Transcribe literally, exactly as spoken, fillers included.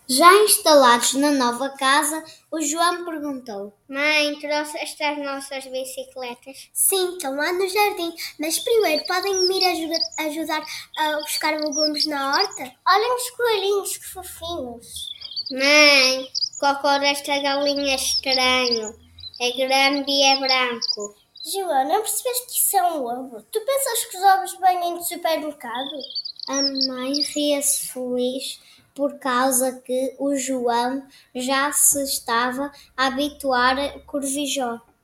Já instalados na nova casa, o João perguntou: Mãe, trouxeste as nossas bicicletas? Sim, estão lá no jardim, mas primeiro podem vir ajuda- ajudar a buscar legumes na horta? Olhem os coelhinhos, que fofinhos. Mãe, o cocô desta galinha é estranho. É grande e é branco. João, não percebeste que isso é um ovo? Tu pensas que os ovos vêm do supermercado? A mãe ria-se feliz por causa que o João já se estava a habituar a Corvijó.